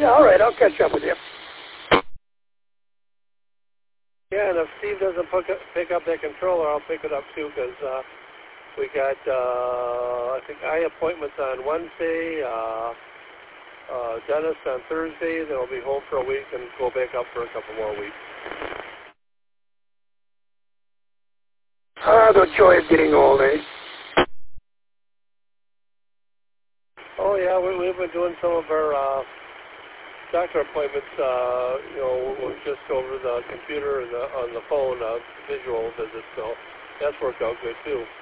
Yeah, all right, I'll catch up with you. Yeah, and if Steve doesn't pick up that controller, I'll pick it up too, because we got, I think, eye appointments on Wednesday, dentist on Thursday, then I'll be home for a week and go back up for a couple more weeks. The joy of getting old, eh? Oh, yeah, we've been doing some of our doctor appointments, just over the computer and on the phone, visual visits, so that's worked out good, too.